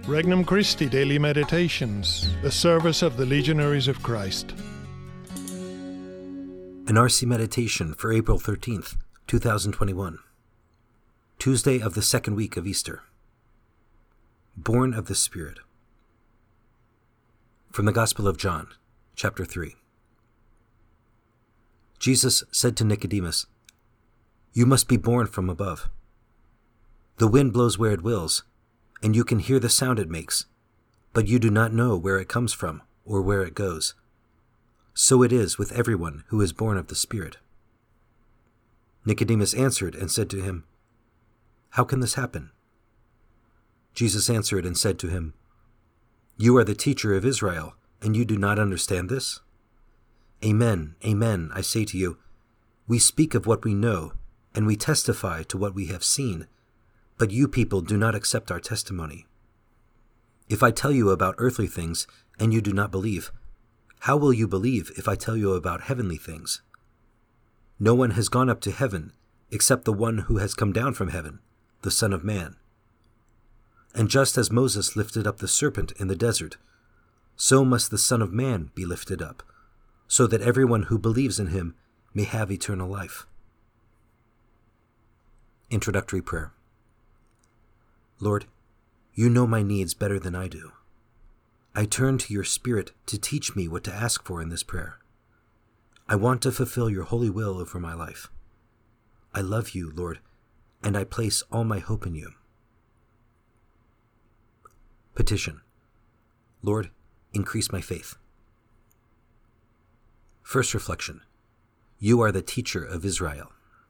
Regnum Christi Daily Meditations, the service of the Legionaries of Christ. An RC Meditation for April 13th, 2021. Tuesday of the second week of Easter. Born of the Spirit. From the Gospel of John, chapter 3. Jesus said to Nicodemus, "You must be born from above. The wind blows where it wills, and you can hear the sound it makes, but you do not know where it comes from or where it goes. So it is with everyone who is born of the Spirit." Nicodemus answered and said to him, "How can this happen?" Jesus answered and said to him, "You are the teacher of Israel, and you do not understand this? Amen, amen, I say to you, we speak of what we know, and we testify to what we have seen, but you people do not accept our testimony. If I tell you about earthly things, and you do not believe, how will you believe if I tell you about heavenly things? No one has gone up to heaven, except the one who has come down from heaven, the Son of Man. And just as Moses lifted up the serpent in the desert, so must the Son of Man be lifted up, so that everyone who believes in him may have eternal life." Introductory Prayer. Lord, you know my needs better than I do. I turn to your Spirit to teach me what to ask for in this prayer. I want to fulfill your holy will over my life. I love you, Lord, and I place all my hope in you. Petition. Lord, increase my faith. First reflection. You are the teacher of Israel.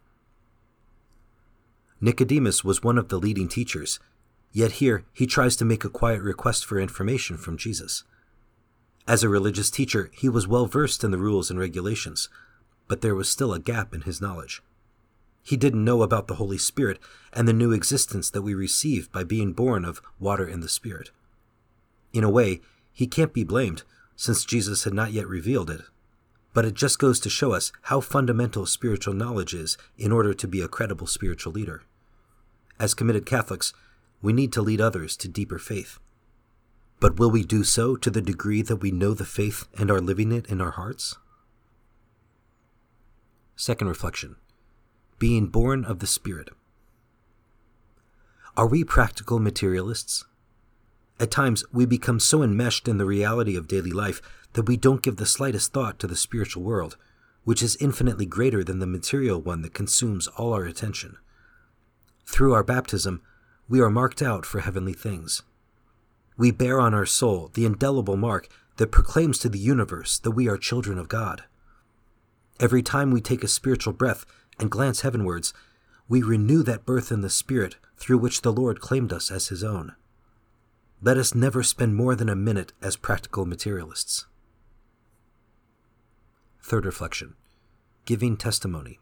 Nicodemus was one of the leading teachers, yet here he tries to make a quiet request for information from Jesus. As a religious teacher, he was well versed in the rules and regulations, but there was still a gap in his knowledge. He didn't know about the Holy Spirit and the new existence that we receive by being born of water and the Spirit. In a way, he can't be blamed, since Jesus had not yet revealed it, but it just goes to show us how fundamental spiritual knowledge is in order to be a credible spiritual leader. As committed Catholics, we need to lead others to deeper faith. But will we do so to the degree that we know the faith and are living it in our hearts? Second reflection. Being born of the Spirit. Are we practical materialists? At times, we become so enmeshed in the reality of daily life that we don't give the slightest thought to the spiritual world, which is infinitely greater than the material one that consumes all our attention. Through our baptism, we are marked out for heavenly things. We bear on our soul the indelible mark that proclaims to the universe that we are children of God. Every time we take a spiritual breath and glance heavenwards, we renew that birth in the Spirit through which the Lord claimed us as his own. Let us never spend more than a minute as practical materialists. Third reflection. Giving testimony.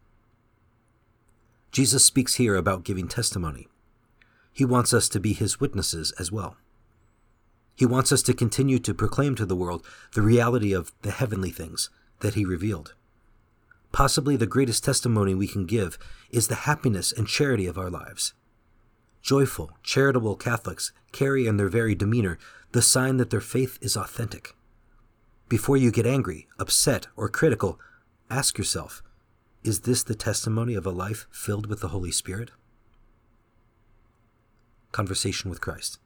Jesus speaks here about giving testimony. He wants us to be his witnesses as well. He wants us to continue to proclaim to the world the reality of the heavenly things that he revealed. Possibly the greatest testimony we can give is the happiness and charity of our lives. Joyful, charitable Catholics carry in their very demeanor the sign that their faith is authentic. Before you get angry, upset, or critical, ask yourself, is this the testimony of a life filled with the Holy Spirit? Conversation with Christ.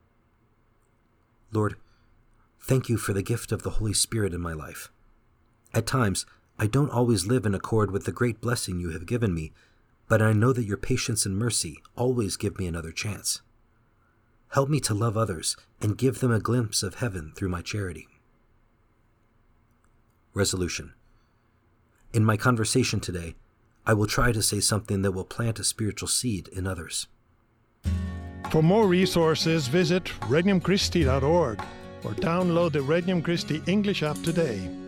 Lord, thank you for the gift of the Holy Spirit in my life. At times, I don't always live in accord with the great blessing you have given me, but I know that your patience and mercy always give me another chance. Help me to love others and give them a glimpse of heaven through my charity. Resolution. In my conversation today, I will try to say something that will plant a spiritual seed in others. For more resources, visit regnumchristi.org or download the Regnum Christi English app today.